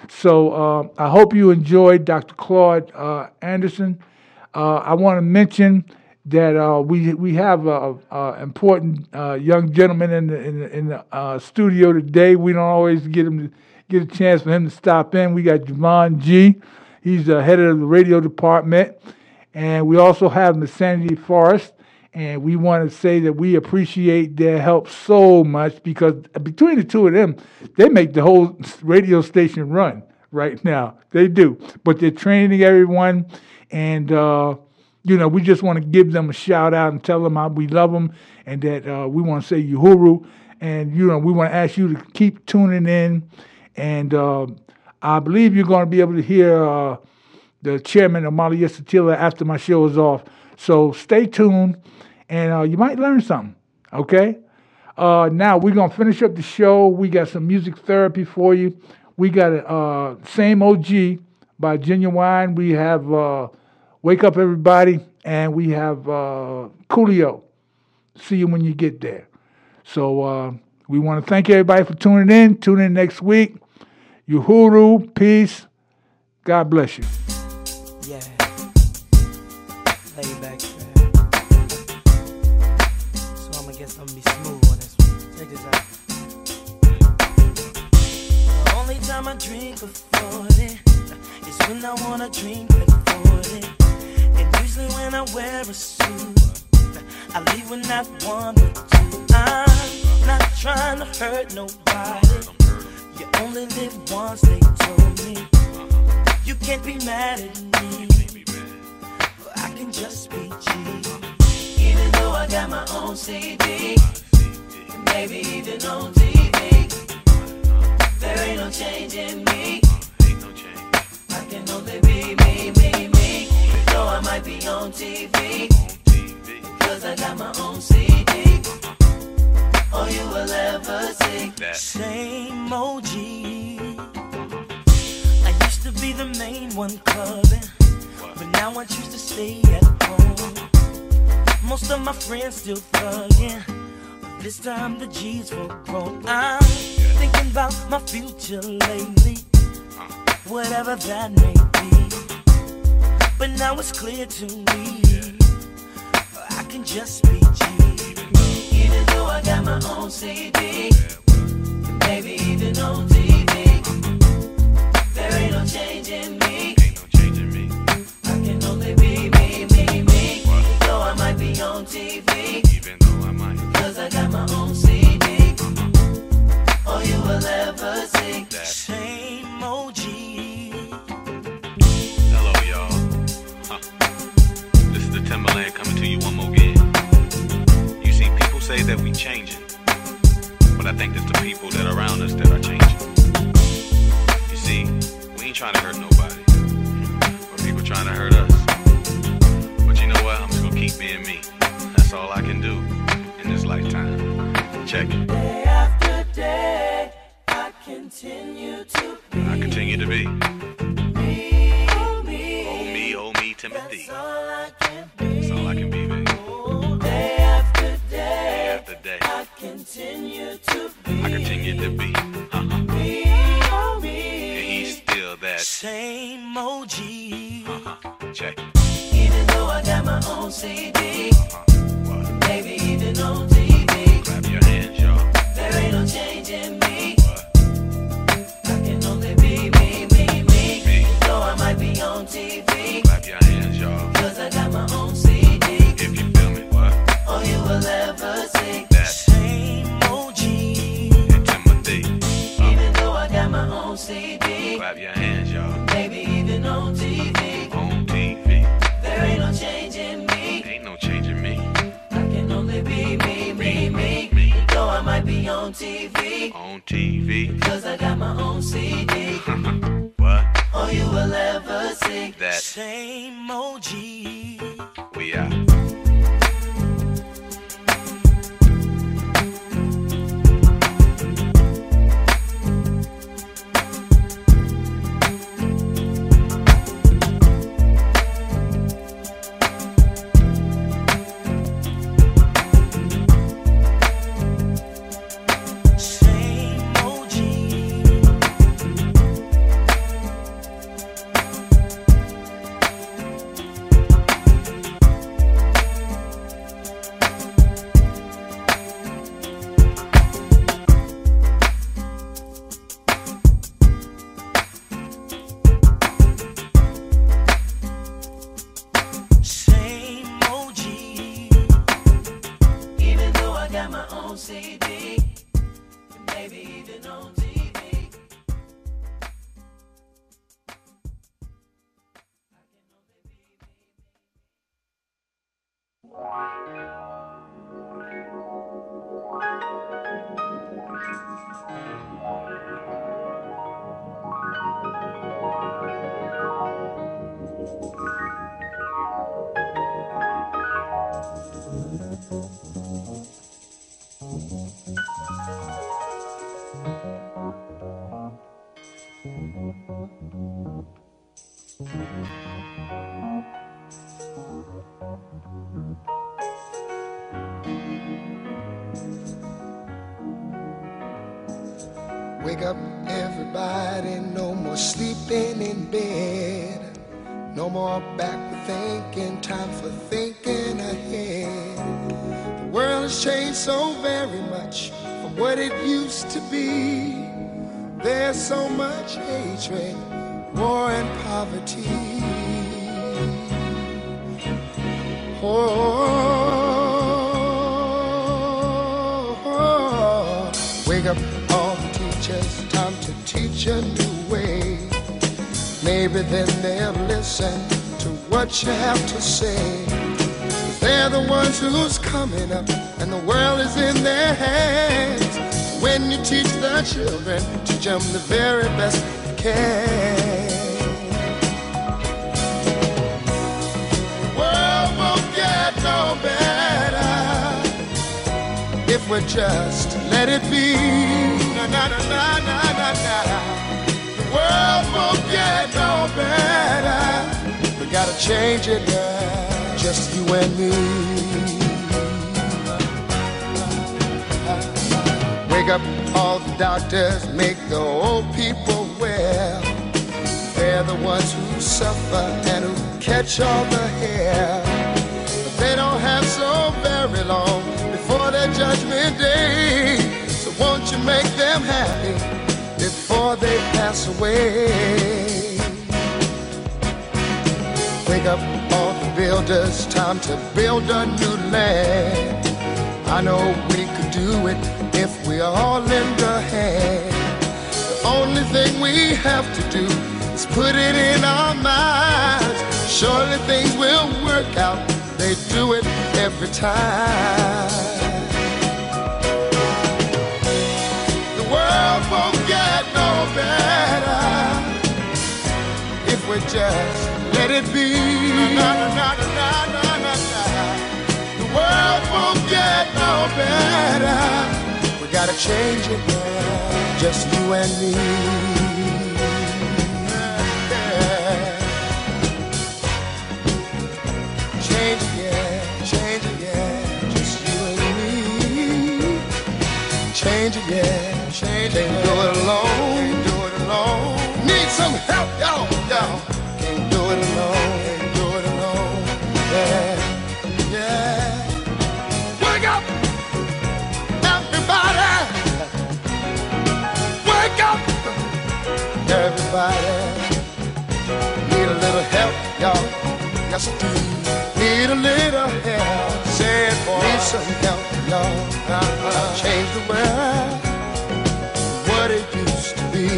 So uh, I hope you enjoyed Doctor Claude uh, Anderson. Uh, I want to mention that uh, we we have an important uh, young gentleman in the in the, in the uh, studio today. We don't always get him to get a chance for him to stop in. We got Javon G. He's the head of the radio department, and we also have Sanity Forrest. And we want to say that we appreciate their help so much because between the two of them, they make the whole radio station run right now. They do. But they're training everyone. And, uh, you know, we just want to give them a shout out and tell them how we love them and that uh, we want to say Uhuru. And, you know, we want to ask you to keep tuning in. And uh, I believe you're going to be able to hear uh, the chairman of Malia Satila after my show is off. So stay tuned. And uh, you might learn something, okay? Uh, now, we're going to finish up the show. We got some music therapy for you. We got uh, Same O G by Genuine. We have uh, Wake Up Everybody. And we have uh, Coolio. See you when you get there. So uh, we want to thank everybody for tuning in. Tune in next week. Uhuru, peace. God bless you. Yeah. Lay back. I'm gonna be smooth on this one. Check this out. The only time I drink a forty is when I wanna drink like forty. And usually when I wear a suit, I leave with not one or two. I'm not trying to hurt nobody. You only live once, they told me. You can't be mad at me, but I can just be G. Even though I got my own C D, and maybe even on T V, there ain't no change in me. I can only be me, me, me. Though I might be on T V, because I got my own C D. All you will ever see, same O G. I used to be the main one clubbing, but now I choose to stay at home. Most of my friends still thugging, but this time the G's full grown. I'm thinking about my future lately, whatever that may be. But now it's clear to me, I can just be G. Even though I got my own C D, maybe even on T V, there ain't no change in me. I can only be me, me, me. Though I might be on T V, even though I might, cause I got my own C D. All you will ever see, same O G. Hello, y'all. Huh. This is the Timberland coming to you one more again. You see, people say that we changing, but I think it's the people that are around us that are changing. You see, we ain't trying to hurt nobody, but people trying to hurt us. But you know what? I'm just gonna keep being me. That's all I can do in this lifetime. Check it. Day after day, I continue to be. I continue to be. Me, oh me, oh me, oh me, Timothy. That's all I can be. That's all I can be, baby. Oh, day after day, day after day, I continue to be. I continue to be. Uh-huh. Me, oh me, and he's still that same O G. Uh-huh. Check it. Even though I got my own C D, uh-huh. Maybe even on T V, clap your hands, y'all. There ain't no change in me. What? I can only be me, me, me, me. Though I might be on T V, clap your hands, y'all. Cause I got my own C D. If you feel me, what? All you will ever see, that same O G. And Timothy. Uh-huh. Even though I got my own C D, clap your hands, y'all. Maybe even on T V, on T V. There ain't no change in me. Ain't no change in me. I can only be me, me, me, me. Though I might be on T V, on T V, cause I got my own C D. What? All you will ever see, that same O G. We out. Same O G. Wake up, everybody, no more sleeping in bed. No more backward thinking, time for thinking ahead. The world has changed so very much from what it used to be. There's so much hatred, war and poverty. Oh, oh, oh. Wake up, all the teachers, time to teach a new way. Maybe then they'll listen to what you have to say. 'Cause they're the ones who's coming up, and the world is in their hands. When you teach the children, teach them the very best you can. The world won't get no better if we just let it be. Na na na na na na na. The world won't get no better. We gotta change it now, just you and me. Wake up, all the doctors, make the old people well. They're the ones who suffer and who catch all the hair. But they don't have so very long before their judgment day. So won't you make them happy before they pass away? Wake up, all the builders, time to build a new land. I know we could do it if we all lend a hand. The only thing we have to do is put it in our minds. Surely things will work out. They do it every time. The world won't get no better if we just let it be. Na, na, na, na, na, na, na. The world won't get no better. We gotta change it now, just you and me. Yeah. Change it, yeah, change it, yeah, just you and me. Change it, yeah, change it. Can't do it alone, can't do it alone. Need some help, y'all, y'all. Can't do it alone, can't do it alone. Yeah, yeah. Wake up, everybody. Wake up, everybody. Need a little help, y'all. Yes, I do. Need a little help. Say it, boy. Need some help, y'all. Uh-huh. Change the world, what it used to be.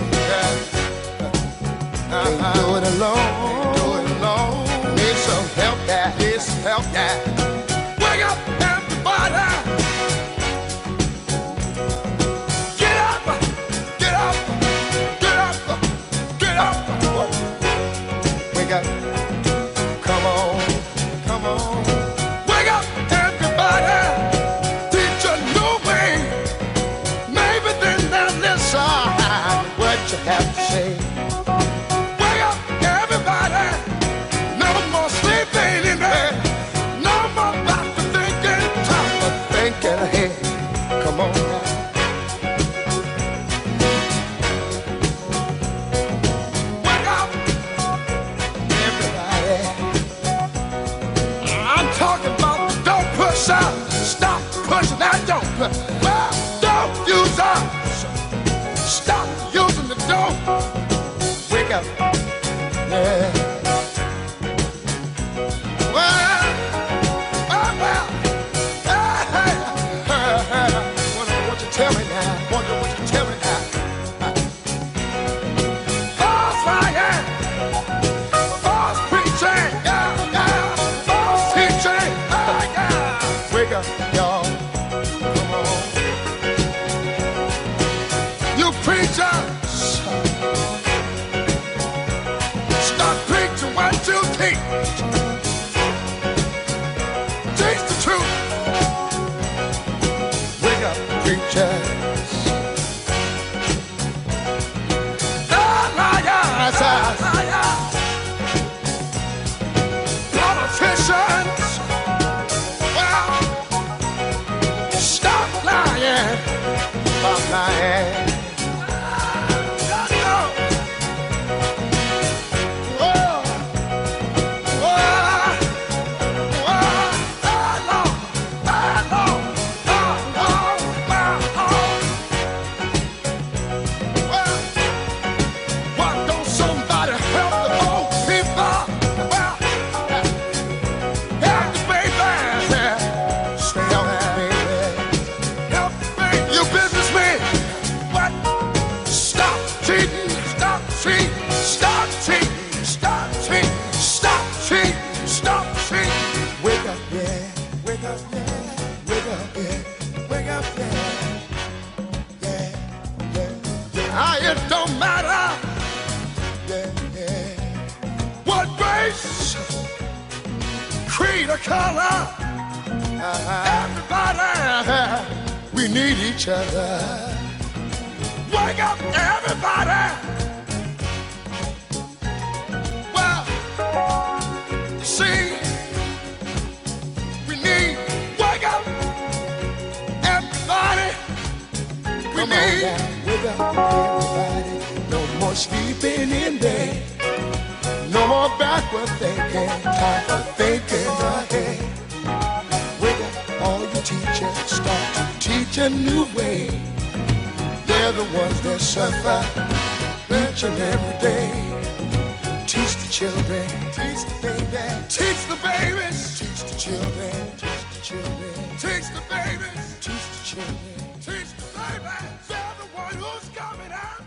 Uh-huh. Can't do it alone. Can't do it alone. Need some help, yeah. Need some help, yeah. Wake up, everybody. Get up, get up, get up, get up. Wake up. Come on, come on. Wake up, everybody. Teach a new way. Maybe then they'll listen what you have to say. Wake up, everybody. No more sleeping in bed. No more about to thinking. Time for thinking ahead. Come on now. Wake up, everybody. I'm talking about don't push out. Stop pushing that don't push. Well, don't use up. Stop using the don't. Wake up. Yeah. Well, oh well. Hey, hey, hey, hey. Wonder what you tell me now. Wonder what you tell me now. False lying. False preaching. Yeah, yeah. False teaching. Ah, yeah. Wake up, y'all. Come on. You preachers. Stop preaching. cheating, stop cheating, stop cheating, stop cheating, stop cheating, stop cheating. Wake up, yeah, wake up, yeah, wake up, yeah, wake up, yeah, yeah, yeah, yeah. Ah, it don't matter, yeah, yeah. What race, creed, or color, uh-huh. Everybody, we need each other. Wake up, everybody! Well, see, we need, wake up, everybody! We Come need, on, wake up, everybody! No more sleeping in bed, no more backward thinking, time for thinking ahead. Wake up, all you teachers, start to teach a new way. They're the ones that suffer each and every day. Teach the children, teach the babies, teach the babies, teach the children, teach the children, teach the babies, teach the children, teach the babies. They're the one who's coming out.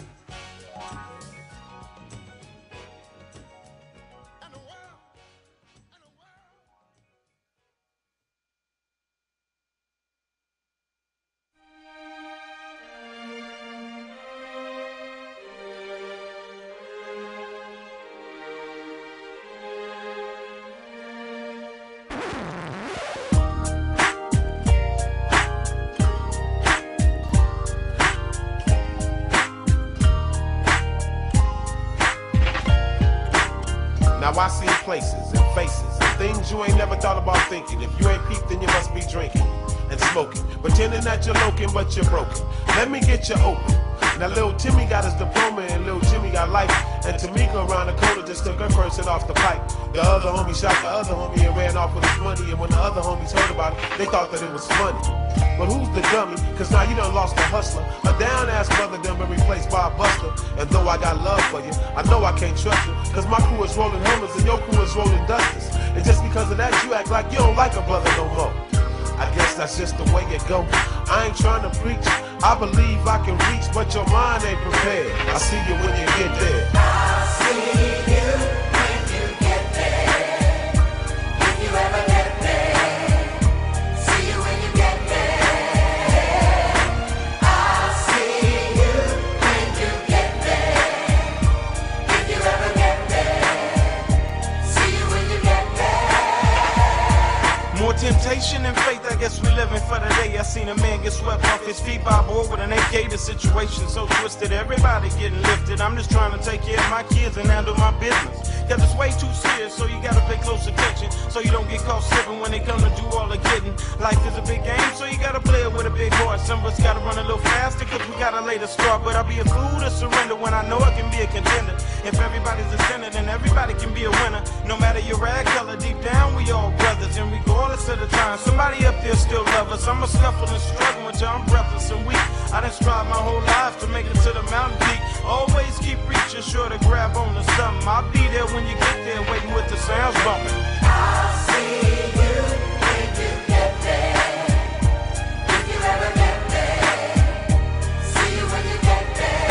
Now I see places and faces and things you ain't never thought about thinking. If you ain't peeped, then you must be drinking and smoking, pretending that you're looking, but you're broken. Let me get you open. Now little Timmy got his diploma and little Jimmy got life. And Tamika around the corner just took her person off the pipe. The other homie shot the other homie and ran off with his money. And when the other homies heard about it, they thought that it was funny. But who's the dummy? Cause now you done lost a hustler. A down-ass brother done been replaced by a buster. And though I got love for you, I know I can't trust you. Cause my crew is rolling Hummers and your crew is rolling Dusters. And just because of that, you act like you don't like a brother no more. I guess that's just the way it go. I ain't trying to preach. I believe I can reach, but your mind ain't prepared. I see you when you get there. I see you when you get there. If you ever get there. See you when you get there. I see you when you get there. If you ever get there. See you when you get there. More temptation and faith, I guess we living for the day. I seen a man get swept off his feet by a boy with an A K. The situation so twisted, everybody getting lifted. I'm just trying to take care of my kids and handle my business. Cause it's way too serious, so you gotta pay close attention, so you don't get caught slipping when they come to do all the getting. Life is a big game, so you gotta play it with a big heart. Some of us gotta run a little faster, cause we gotta lay the start. But I'll be a fool to surrender when I know I can be a contender. If everybody's a sinner, then everybody can be a winner. No matter your rag color, deep down we all brothers. And regardless of the time, somebody up there still love us. I'm a scuffle and struggle until I'm breathless and weak. I done strive my whole life to make it to the mountain peak. Always keep reaching, sure to grab on to something. I'll be there when you get there, waiting with the sounds bumping. I'll see you when you get there. If you ever get there. See you when you get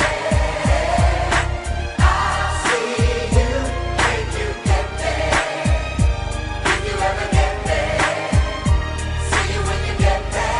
there. I'll see you when you get there. If you ever get there. See you when you get there.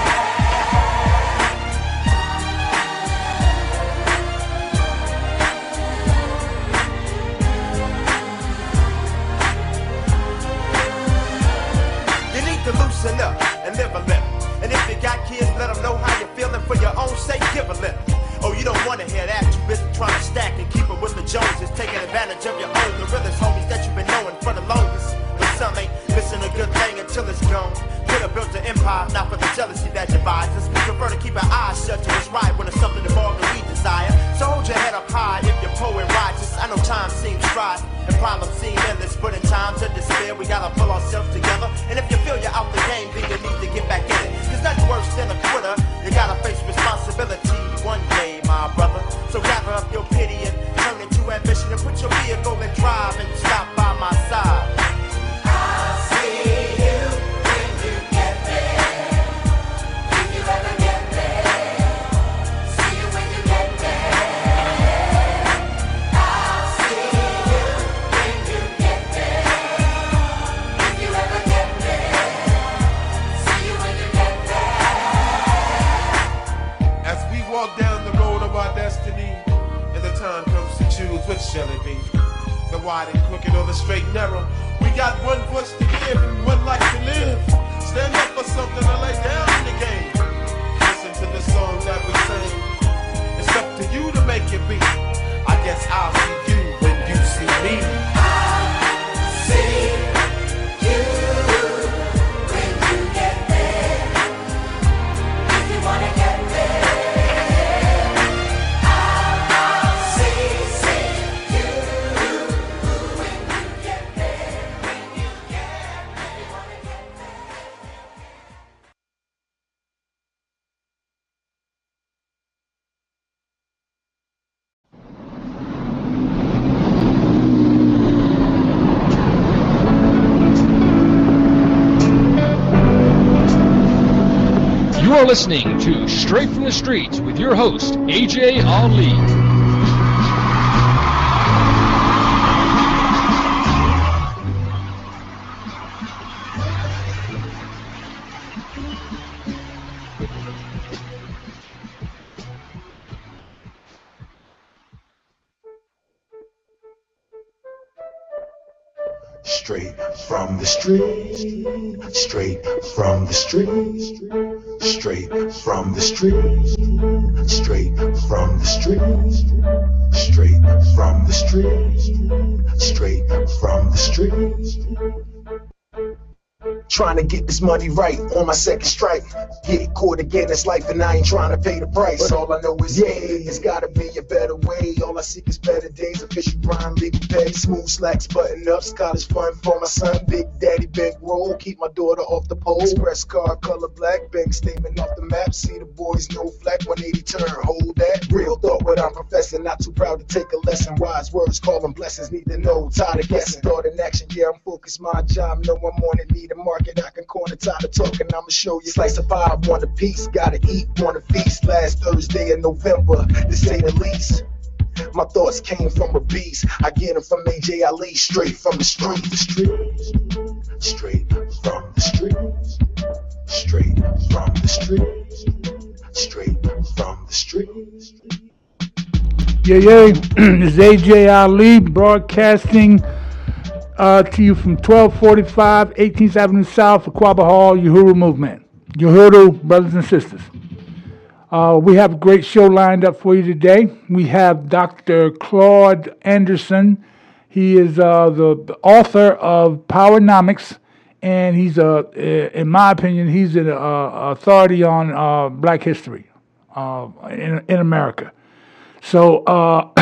To loosen up and live a little. And if you got kids, let them know how you're feeling. For your own sake, give a little. Oh, you don't want to hear that. Too busy trying to stack and keep it with the Joneses. Taking advantage of your own, the realest homies that you've been knowing for the longest. But some ain't missing a good thing until it's gone. Could have built an empire, not for the jealousy that divides us. We prefer to keep our eyes shut to what's right when it's something more than we desire. So hold your head up high if you're poor and righteous. I know time seems dry and problems seem endless, but in times of despair, we gotta pull ourselves together. And if you feel you're out the game, then you need to get back in it. Cause nothing worse than a quitter. You gotta face responsibility one day, my brother. So gather up your pity and turn it to ambition and put your vehicle and drive and stop by my side. I'll see you when you get there. If you ever get there. See you when you get there. must choose, which shall it be? The wide and crooked or the straight and narrow? We got one voice to give and one life to live. Stand up for something to lay down in the game. Listen to the song that we sing. It's up to you to make it beat. I guess I'll see you when you see me. I'll see you when you get there. If you wanna get there, I'll see, see you when you get there. When you get, when you wanna get there. You are listening to Straight from the Streets with your host, A J Ali. Straight from the street, straight from the street, straight from the street, straight from the street, straight from the street, straight from the street. Trying to get this money right on my second strike. Get caught again, it's life and I ain't trying to pay the price. But all I know is, yeah, it's gotta be a better way. All I seek is better days, official grind, legal pay. Smooth slacks, button ups, college fun for my son. Big daddy, big roll, keep my daughter off the pole. Express car, color black, bank statement off the map. See the boys, no flack, one eighty turn, hold that. Real thought what I'm professing, not too proud to take a lesson. Wise words, call them blessings, need to know, tired of guessing. Thought in action, yeah, I'm focused, my job, know I'm on it, need a market. I can corner, tired of talking, I'ma show you. Slice of pie, want a piece, gotta eat, want a feast. Last Thursday in November, to say the least. My thoughts came from a beast. I get them from A J Ali, straight from the street. The street, straight from the street, straight from the street, straight from the street. Yeah, yeah, this is A J Ali broadcasting Uh, to you from twelve forty-five eighteenth Avenue South, Aquaba Hall, Uhuru Movement. Uhuru, brothers and sisters. Uh, we have a great show lined up for you today. We have Doctor Claude Anderson. He is uh, the author of Powernomics, and he's, a, in my opinion, he's an uh, authority on uh, black history uh, in, in America. So, uh,